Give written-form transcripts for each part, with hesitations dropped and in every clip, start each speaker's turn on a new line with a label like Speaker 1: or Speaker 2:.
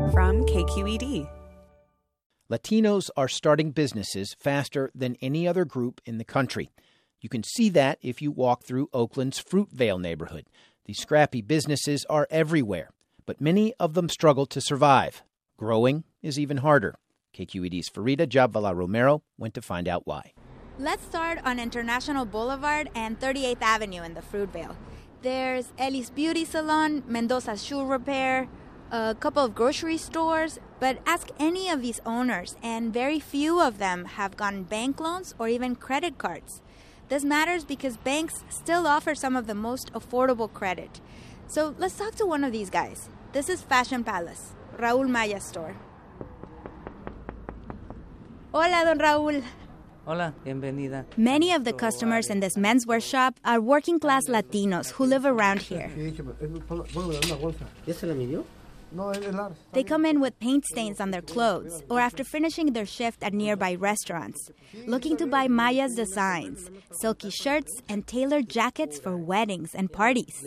Speaker 1: from KQED.
Speaker 2: Latinos are starting businesses faster than any other group in the country. You can see that if you walk through Oakland's Fruitvale neighborhood. These scrappy businesses are everywhere, but many of them struggle to survive. Growing is even harder. KQED's Farida Jabvala Romero went to find out why.
Speaker 3: Let's start on International Boulevard and 38th Avenue in the Fruitvale. There's Ellie's Beauty Salon, Mendoza's Shoe Repair, a couple of grocery stores, but ask any of these owners, and very few of them have gotten bank loans or even credit cards. This matters because banks still offer some of the most affordable credit. So let's talk to one of these guys. This is Fashion Palace, Raul Maya's store. Hola, don Raul.
Speaker 4: Hola, bienvenida.
Speaker 3: Many of the customers in this menswear shop are working-class Latinos who live around here. They come in with paint stains on their clothes or after finishing their shift at nearby restaurants, looking to buy Maya's designs, silky shirts, and tailored jackets for weddings and parties.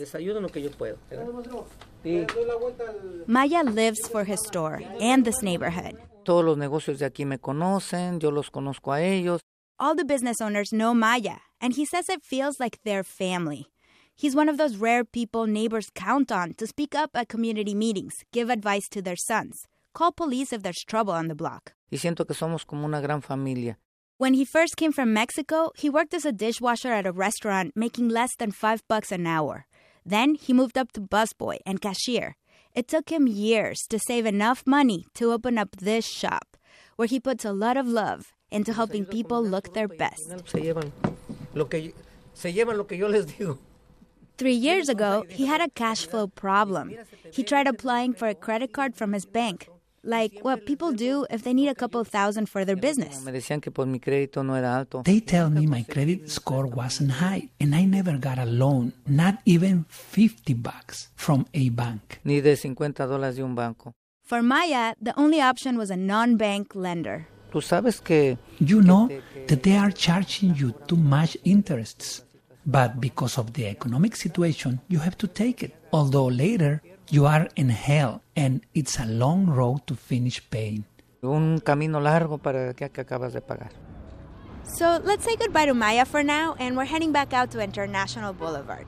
Speaker 3: Maya lives for his store and this neighborhood.
Speaker 4: Todos los negocios de aquí me conocen, yo los conozco a ellos.
Speaker 3: All the business owners know Maya, and he says it feels like their family. He's one of those rare people neighbors count on to speak up at community meetings, give advice to their sons, call police if there's trouble on the block.
Speaker 4: Y siento que somos como una gran familia.
Speaker 3: When he first came from Mexico, he worked as a dishwasher at a restaurant making less than $5 an hour. Then he moved up to busboy and cashier. It took him years to save enough money to open up this shop, where he puts a lot of love into helping people look their best.
Speaker 4: Se llevan lo que yo les digo.
Speaker 3: 3 years ago, he had a cash flow problem. He tried applying for a credit card from his bank, like what people do if they need a couple thousand for their business.
Speaker 4: Me decían que pues mi crédito no era alto.
Speaker 5: They tell me my credit score wasn't high, and I never got a loan, not even $50 from a bank.
Speaker 4: Ni de $50 de un banco.
Speaker 3: For Maya, the only option was a non-bank lender.
Speaker 4: Tú sabes que...
Speaker 5: You know that they are charging you too much interests. But because of the economic situation, you have to take it. Although later, you are in hell, and it's a long road to finish paying.
Speaker 4: Un camino largo para que acabas de pagar.
Speaker 3: So let's say goodbye to Maya for now, and we're heading back out to International Boulevard.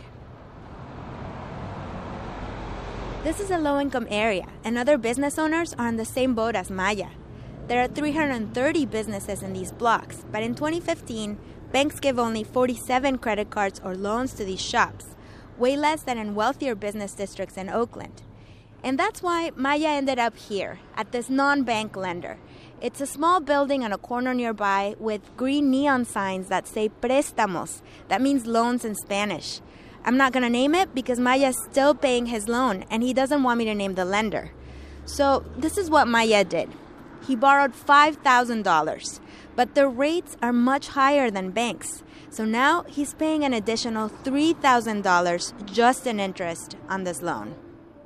Speaker 3: This is a low-income area, and other business owners are on the same boat as Maya. There are 330 businesses in these blocks, but in 2015, banks give only 47 credit cards or loans to these shops, way less than in wealthier business districts in Oakland. And that's why Maya ended up here, at this non-bank lender. It's a small building on a corner nearby with green neon signs that say préstamos. That means loans in Spanish. I'm not going to name it because Maya's still paying his loan, and he doesn't want me to name the lender. So this is what Maya did. He borrowed $5,000, but the rates are much higher than banks. So now he's paying an additional $3,000 just in interest on this loan.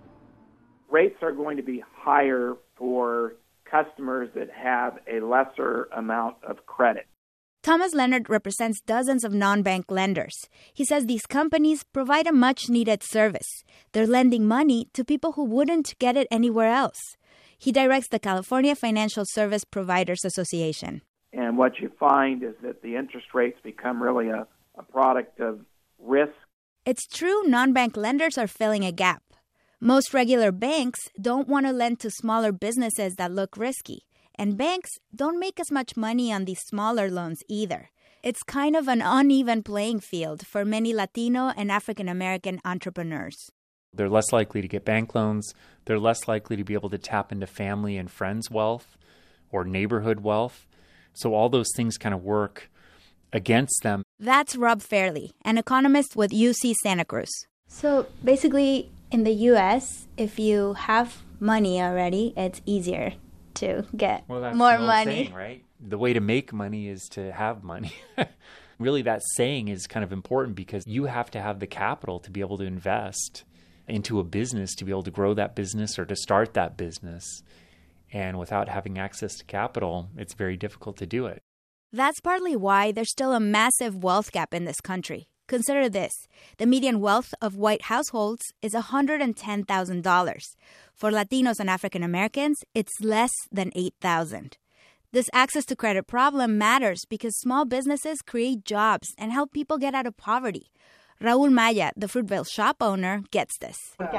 Speaker 6: Rates are going to be higher for customers that have a lesser amount of credit.
Speaker 3: Thomas Leonard represents dozens of non-bank lenders. He says these companies provide a much-needed service. They're lending money to people who wouldn't get it anywhere else. He directs the California Financial Service Providers Association.
Speaker 6: And what you find is that the interest rates become really a product of risk.
Speaker 3: It's true non-bank lenders are filling a gap. Most regular banks don't want to lend to smaller businesses that look risky. And banks don't make as much money on these smaller loans either. It's kind of an uneven playing field for many Latino and African American entrepreneurs.
Speaker 7: They're less likely to get bank loans. They're less likely to be able to tap into family and friends' wealth or neighborhood wealth. So all those things kind of work against them.
Speaker 3: That's Rob Fairley, an economist with UC Santa Cruz. So basically, in the U.S., if you have money already, it's easier to get
Speaker 7: that's
Speaker 3: more
Speaker 7: an old
Speaker 3: money.
Speaker 7: Saying, right? The way to make money is to have money. Really, that saying is kind of important because you have to have the capital to be able to invest into a business, to be able to grow that business or to start that business. And without having access to capital, it's very difficult to do it.
Speaker 3: That's partly why there's still a massive wealth gap in this country. Consider this. The median wealth of white households is $110,000. For Latinos and African Americans, it's less than $8,000. This access to credit problem matters because small businesses create jobs and help people get out of poverty. Raul Maya, the Fruitvale shop owner, gets this.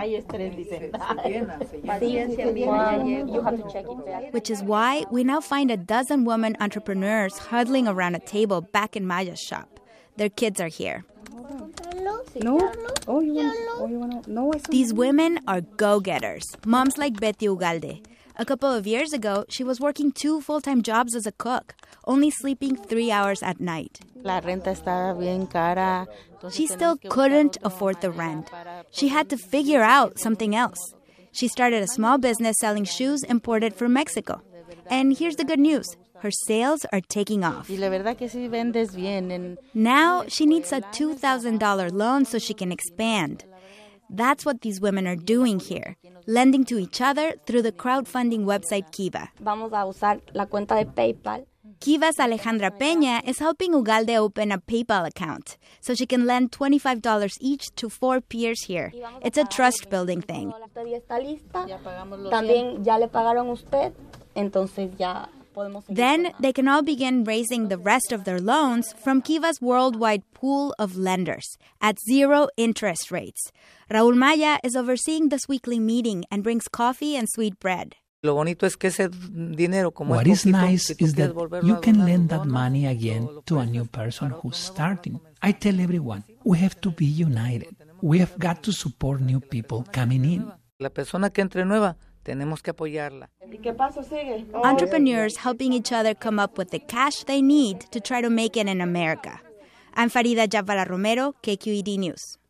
Speaker 3: Which is why we now find a dozen women entrepreneurs huddling around a table back in Maya's shop. Their kids are here. These women are go-getters, moms like Betty Ugalde. A couple of years ago, she was working 2 full-time jobs as a cook, only sleeping 3 hours at night. She still couldn't afford the rent. She had to figure out something else. She started a small business selling shoes imported from Mexico. And here's the good news. Her sales are taking off. Now she needs a $2,000 loan so she can expand. That's what these women are doing here, lending to each other through the crowdfunding website Kiva. Kiva's Alejandra Peña is helping Ugalde open a PayPal account so she can lend $25 each to 4 peers here. It's a trust-building thing. Then they can all begin raising the rest of their loans from Kiva's worldwide pool of lenders at 0 interest rates. Raul Maya is overseeing this weekly meeting and brings coffee and sweet bread.
Speaker 5: What is nice is that you can lend that money again to a new person who's starting. I tell everyone, we have to be united. We have got to support new people coming in.
Speaker 3: Entrepreneurs helping each other come up with the cash they need to try to make it in America. I'm Farida Jabara Romero, KQED News.